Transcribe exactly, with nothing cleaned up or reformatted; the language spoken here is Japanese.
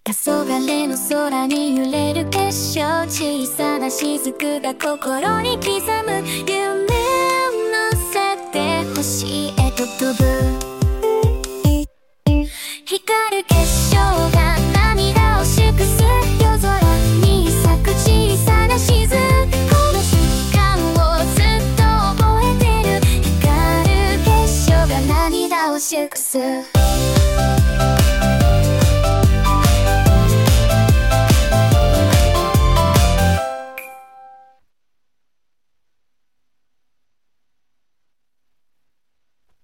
黄昏の空に揺れる結晶、小さな雫が心に刻む夢を乗せて星へと飛ぶ。